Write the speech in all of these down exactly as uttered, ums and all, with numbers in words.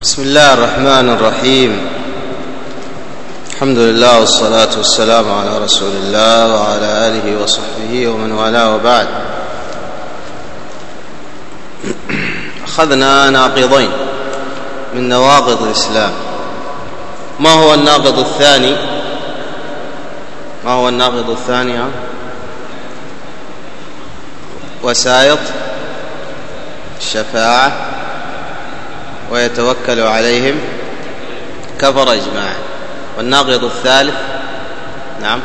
بسم الله الرحمن الرحيم. الحمد لله والصلاة والسلام على رسول الله وعلى آله وصحبه ومن والاه، وبعد. أخذنا ناقضين من نواقض الإسلام. ما هو الناقض الثاني؟ ما هو الناقض الثاني؟ وسائط الشفاعة ويتوكل عليهم، كفر إجماعا. والناقض الثالث نعم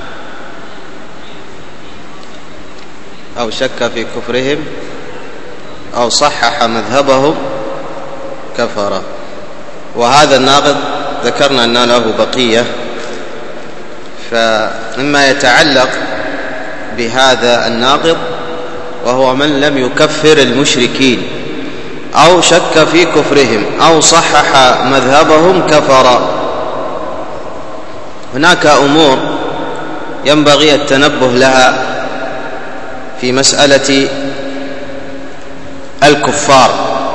أو شك في كفرهم أو صحح مذهبهم، كفر. وهذا الناقض ذكرنا أن له بقية، فمما يتعلق بهذا الناقض وهو من لم يكفر المشركين أو شك في كفرهم أو صحح مذهبهم، كفر. هناك أمور ينبغي التنبه لها في مسألة الكفار،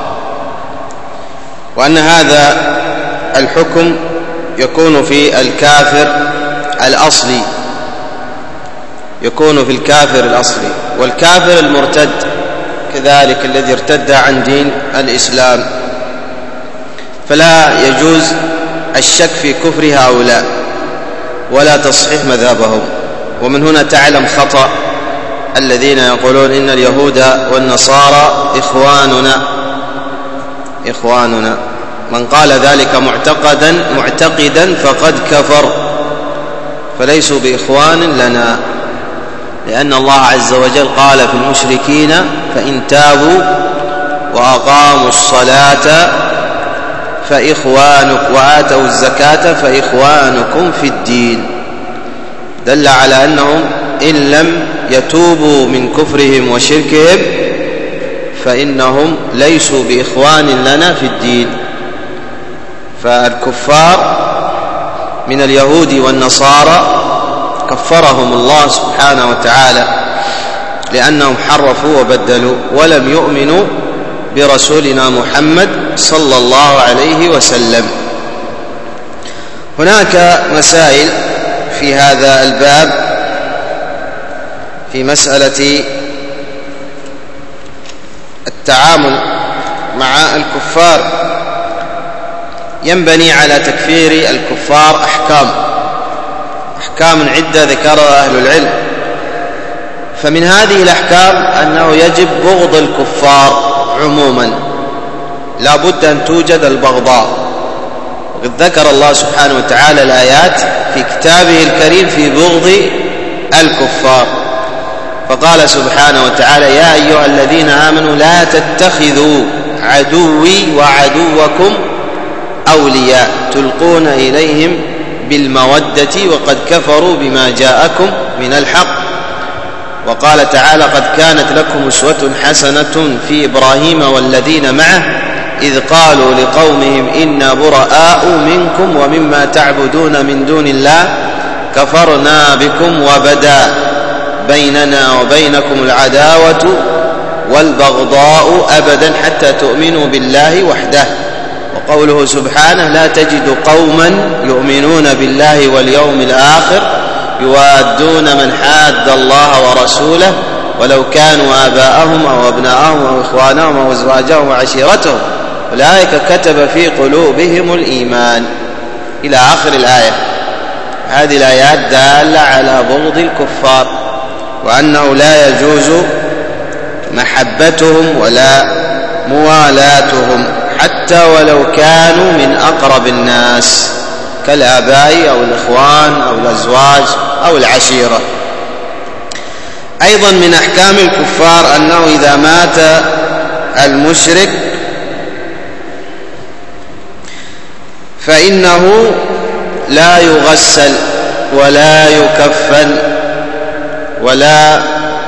وأن هذا الحكم يكون في الكافر الأصلي، يكون في الكافر الأصلي والكافر المرتد كذلك الذي ارتد عن دين الإسلام، فلا يجوز الشك في كفر هؤلاء ولا تصحيح مذهبهم. ومن هنا تعلم خطأ الذين يقولون إن اليهود والنصارى إخواننا إخواننا من قال ذلك معتقدا معتقدا فقد كفر، فليسوا بإخوان لنا، لأن الله عز وجل قال في المشركين فإن تابوا وأقاموا الصلاة فإخوانكم وآتوا الزكاة فإخوانكم في الدين، دل على أنهم إن لم يتوبوا من كفرهم وشركهم فإنهم ليسوا بإخوان لنا في الدين. فالكفار من اليهود والنصارى كفرهم الله سبحانه وتعالى لأنهم حرفوا وبدلوا ولم يؤمنوا برسولنا محمد صلى الله عليه وسلم. هناك مسائل في هذا الباب في مسألة التعامل مع الكفار، ينبني على تكفير الكفار أحكام أحكام عدة ذكرها أهل العلم. فمن هذه الأحكام أنه يجب بغض الكفار عموما، لا بد أن توجد البغضاء، وقد ذكر الله سبحانه وتعالى الآيات في كتابه الكريم في بغض الكفار، فقال سبحانه وتعالى يا أيها الذين آمنوا لا تتخذوا عدوي وعدوكم أولياء تلقون إليهم بالمودة وقد كفروا بما جاءكم من الحق. وقال تعالى قد كانت لكم أسوة حسنة في إبراهيم والذين معه إذ قالوا لقومهم إنا براء منكم ومما تعبدون من دون الله كفرنا بكم وبدا بيننا وبينكم العداوة والبغضاء أبدا حتى تؤمنوا بالله وحده. وقوله سبحانه لا تجد قوما يؤمنون بالله واليوم الآخر يوادون من حاد الله ورسوله ولو كانوا آباءهم أو أبناءهم أو إخوانهم أو أزواجهم وعشيرتهم أولئك كتب في قلوبهم الإيمان إلى آخر الآية. هذه الآيات دالة على بغض الكفار وأنه لا يجوز محبتهم ولا موالاتهم حتى ولو كانوا من أقرب الناس كالآباء أو الإخوان أو الأزواج أو العشيرة. أيضا من أحكام الكفار أنه إذا مات المشرك فإنه لا يغسل ولا يكفن ولا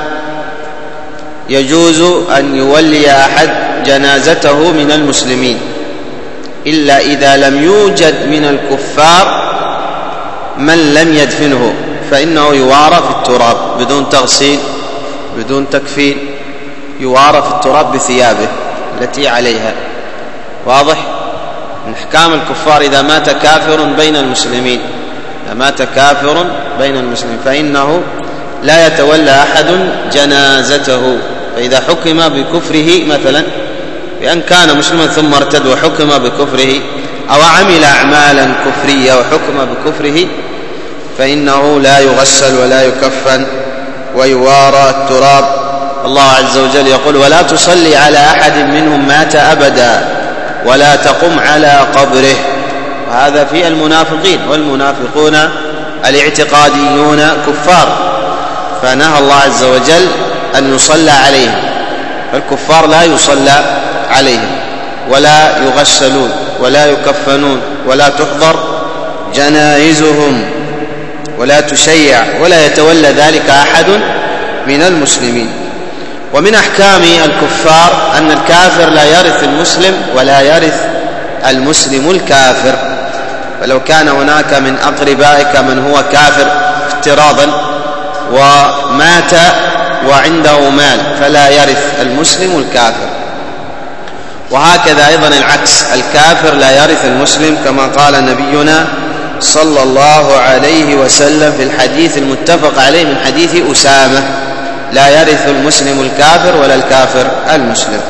يجوز أن يولي أحد جنازته من المسلمين إلا إذا لم يوجد من الكفار من لم يدفنه، فإنه يوارى في التراب بدون تغسيل بدون تكفين، يوارى في التراب بثيابه التي عليها. واضح؟ من أحكام الكفار إذا مات كافر بين المسلمين، إذا مات كافر بين المسلمين فإنه لا يتولى أحد جنازته. فإذا حكم بكفره مثلا بأن كان مسلما ثم ارتد وحكم بكفره، أو عمل أعمالا كفرية وحكم بكفره، فإنه لا يغسل ولا يكفن ويوارى التراب. الله عز وجل يقول: ولا تصلي على أحد منهم مات أبدا ولا تقم على قبره. وهذا في المنافقين، والمنافقون الاعتقاديون كفار، فنهى الله عز وجل أن يصلى عليهم. فالكفار لا يصلى عليهم ولا يغسلون ولا يكفنون ولا تحضر جنائزهم ولا تشيع ولا يتولى ذلك أحد من المسلمين. ومن أحكام الكفار أن الكافر لا يرث المسلم ولا يرث المسلم الكافر. فلو كان هناك من أقربائك من هو كافر افتراضا ومات وعنده مال فلا يرث المسلم الكافر. وهكذا أيضا العكس، الكافر لا يرث المسلم، كما قال نبينا صلى الله عليه وسلم في الحديث المتفق عليه من حديث أسامة: لا يرث المسلم الكافر ولا الكافر المسلم.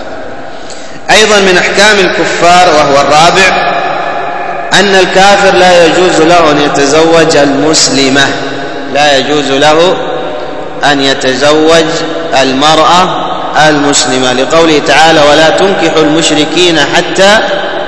أيضا من أحكام الكفار وهو الرابع أن الكافر لا يجوز له أن يتزوج المسلمة، لا يجوز له أن يتزوج المرأة المسلمة، لقوله تعالى: ولا تنكحوا المشركين حتى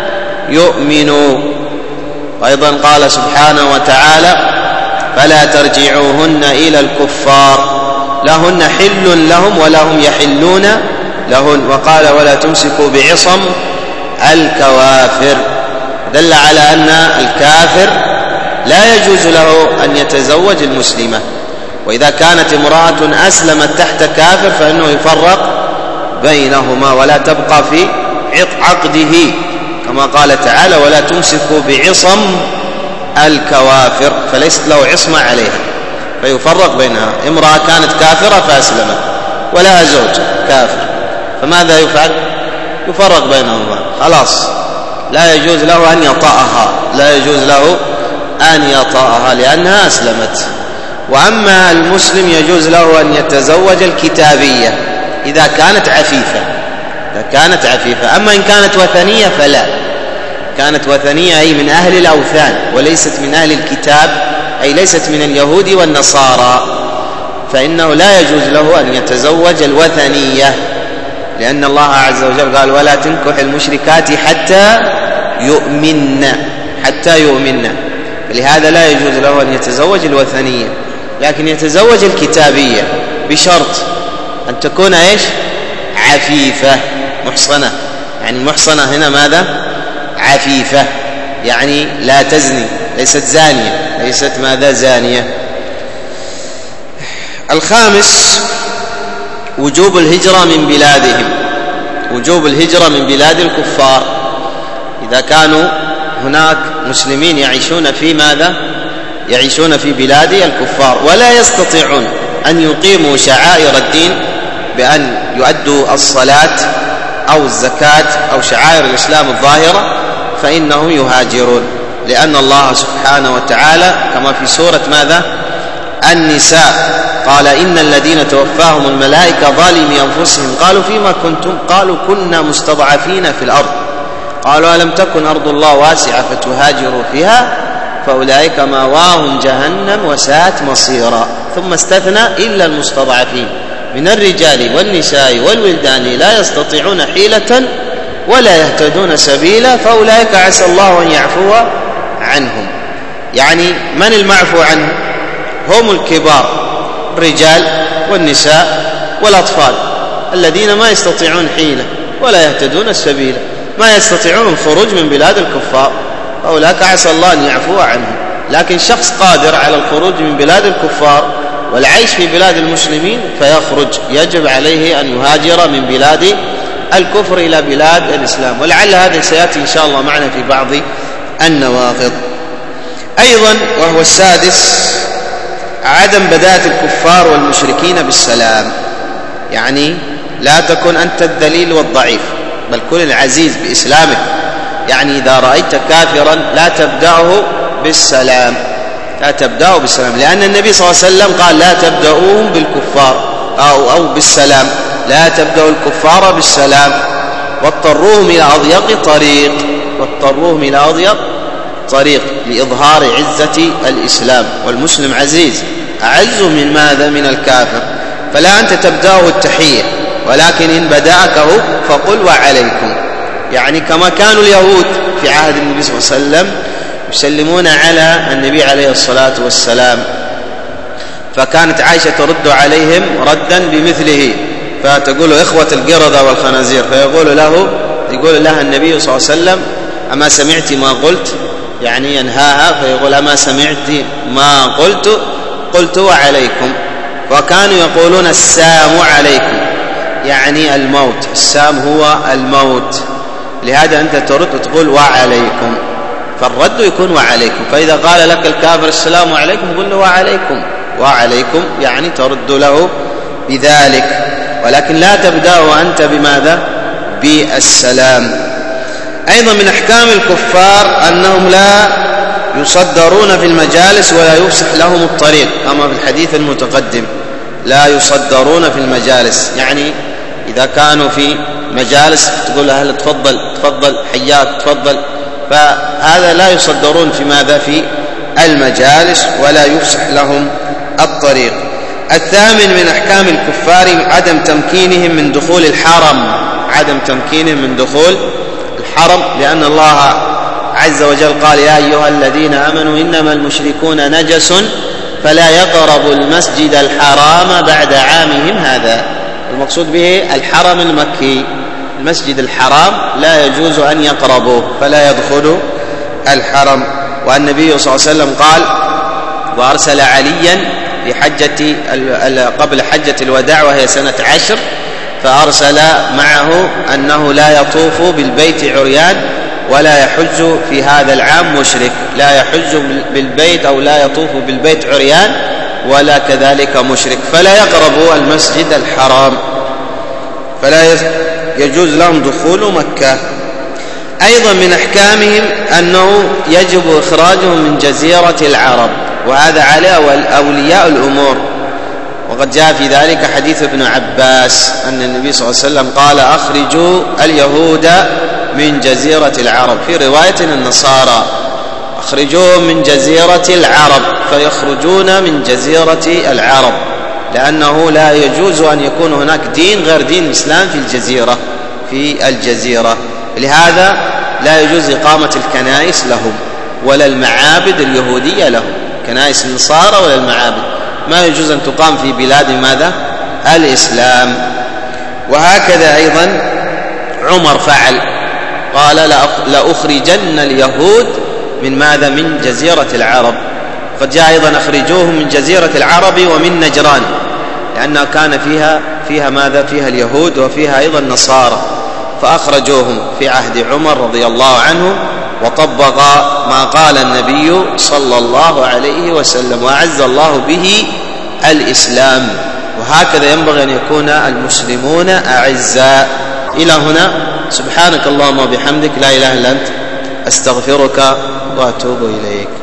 يؤمنوا. وأيضا قال سبحانه وتعالى: فلا ترجعوهن إلى الكفار لهن حل لهم ولا هم يحلون لهن. وقال: ولا تمسكوا بعصم الكوافر. دل على أن الكافر لا يجوز له أن يتزوج المسلمة، وإذا كانت امرأة أسلمت تحت كافر فإنه يفرق بينهما ولا تبقى في عقده، كما قال تعالى: ولا تمسكوا بعصم الكوافر، فليست له عصمة عليها، فيفرق بينها. امرأة كانت كافرة فأسلمت ولها زوج كافر، فماذا يفعل؟ يفرق بينهما، خلاص لا يجوز له أن يطأها، لا يجوز له أن يطأها لأنها أسلمت. وأما المسلم يجوز له أن يتزوج الكتابية إذا كانت عفيفة، إذا كانت عفيفة. أما إن كانت وثنية فلا، كانت وثنية أي من أهل الأوثان وليست من أهل الكتاب، أي ليست من اليهود والنصارى، فإنه لا يجوز له أن يتزوج الوثنية، لأن الله عز وجل قال: ولا تنكح المشركات حتى يؤمن، حتى يؤمن. فلهذا لا يجوز له أن يتزوج الوثنية، لكن يتزوج الكتابية بشرط أن تكون إيش؟ عفيفة محصنة. يعني محصنة هنا ماذا؟ عفيفة، يعني لا تزني، ليست زانية، ليست ماذا؟ زانية. الخامس وجوب الهجرة من بلادهم، وجوب الهجرة من بلاد الكفار إذا كانوا هناك مسلمين يعيشون في ماذا؟ يعيشون في بلاد الكفار ولا يستطيعون أن يقيموا شعائر الدين بأن يؤدوا الصلاة أو الزكاة أو شعائر الإسلام الظاهرة، فإنهم يهاجرون، لأن الله سبحانه وتعالى كما في سورة ماذا؟ النساء قال: إن الذين توفاهم الملائكة ظالمي أنفسهم قالوا فيما كنتم؟ قالوا كنا مستضعفين في الأرض، قالوا ألم تكن أرض الله واسعة فتهاجروا فيها فأولئك مأواهم جهنم وساءت مصيرا. ثم استثنى: إلا المستضعفين من الرجال والنساء والولدان لا يستطيعون حيلة ولا يهتدون سبيلا فأولئك عسى الله أن يعفو عنهم. يعني من المعفو عنهم؟ هم الكبار، الرجال والنساء والأطفال الذين ما يستطيعون حيلة ولا يهتدون السبيل، ما يستطيعون الخروج من بلاد الكفار، فأولئك عسى الله أن يعفو عنهم. لكن شخص قادر على الخروج من بلاد الكفار والعيش في بلاد المسلمين فيخرج، يجب عليه أن يهاجر من بلاد الكفر إلى بلاد الإسلام، ولعل هذا سيأتي إن شاء الله معنا في بعض النواقض. أيضا وهو السادس عدم بداءة الكفار والمشركين بالسلام، يعني لا تكن أنت الذليل والضعيف بل كن العزيز بإسلامك، يعني إذا رأيت كافرا لا تبدأه بالسلام، لا تبدأه بالسلام، لأن النبي صلى الله عليه وسلم قال لا تبدأوهم بالكفار أو, أو بالسلام، لا تبدأوا الكفار بالسلام، واضطروهم إلى أضيق طريق، واضطروهم إلى أضيق طريق لإظهار عزة الإسلام، والمسلم عزيز أعز من ماذا؟ من الكافر. فلا أنت تبدأه التحية، ولكن إن بدأك فقل وعليكم، يعني كما كانوا اليهود في عهد النبي صلى الله عليه وسلم يسلمون على النبي عليه الصلاة والسلام، فكانت عائشة ترد عليهم ردا بمثله، فتقول إخوة القردة والخنازير، فيقول له يقول لها النبي صلى الله عليه وسلم أما سمعت ما قلت، يعني ينهاها، فيقول أما سمعت ما قلت؟ قلت وعليكم. وكانوا يقولون السام عليكم، يعني الموت، السام هو الموت، لهذا أنت ترد وتقول وعليكم، فالرد يكون وعليكم. فإذا قال لك الكافر السلام عليكم قل له وعليكم، وعليكم يعني ترد له بذلك، ولكن لا تبدأ أنت بماذا؟ بالسلام. أيضا من أحكام الكفار أنهم لا يصدرون في المجالس ولا يفسح لهم الطريق، كما في الحديث المتقدم، لا يصدرون في المجالس، يعني إذا كانوا في مجالس تقول أهل تفضل تفضل حياك تفضل، فهذا لا يصدرون في ماذا؟ في المجالس، ولا يفسح لهم الطريق. الثامن من أحكام الكفار عدم تمكينهم من دخول الحرم، عدم تمكينهم من دخول الحرم، لأن الله عز وجل قال يا أيها الذين آمنوا إنما المشركون نجس فلا يقربوا المسجد الحرام بعد عامهم هذا. المقصود به الحرم المكي، المسجد الحرام لا يجوز أن يقربوه، فلا يدخلوا الحرم. والنبي صلى الله عليه وسلم قال وأرسل عليا في حجة قبل حجة الوداع وهي سنة عشر، فأرسل معه أنه لا يطوف بالبيت عريان ولا يحج في هذا العام مشرك، لا يحج بالبيت أو لا يطوف بالبيت عريان ولا كذلك مشرك، فلا يقربوا المسجد الحرام، فلا يجوز لهم دخول مكة. أيضا من أحكامهم أنه يجب إخراجهم من جزيرة العرب، وهذا على أولياء الأمور، وقد جاء في ذلك حديث ابن عباس أن النبي صلى الله عليه وسلم قال أخرجوا اليهود من جزيرة العرب، في رواية النصارى أخرجوهم من جزيرة العرب، فيخرجون من جزيرة العرب، لأنه لا يجوز أن يكون هناك دين غير دين الإسلام في الجزيرة في الجزيرة لهذا لا يجوز إقامة الكنائس لهم ولا المعابد اليهودية لهم، كنائس النصارى ولا المعابد ما يجوز أن تقام في بلاد ماذا؟ الإسلام. وهكذا أيضا عمر فعل، قال لأخرجن اليهود من ماذا؟ من جزيرة العرب. قد جاء أيضا أخرجوهم من جزيرة العرب ومن نجران، لأنها كان فيها فيها ماذا؟ فيها اليهود وفيها أيضا نصارى، فأخرجوهم في عهد عمر رضي الله عنه، وطبق ما قال النبي صلى الله عليه وسلم، وأعز الله به الإسلام. وهكذا ينبغي أن يكون المسلمون أعزاء. إلى هنا، سبحانك اللهم وبحمدك، لا إله إلا أنت، أستغفرك وأتوب إليك.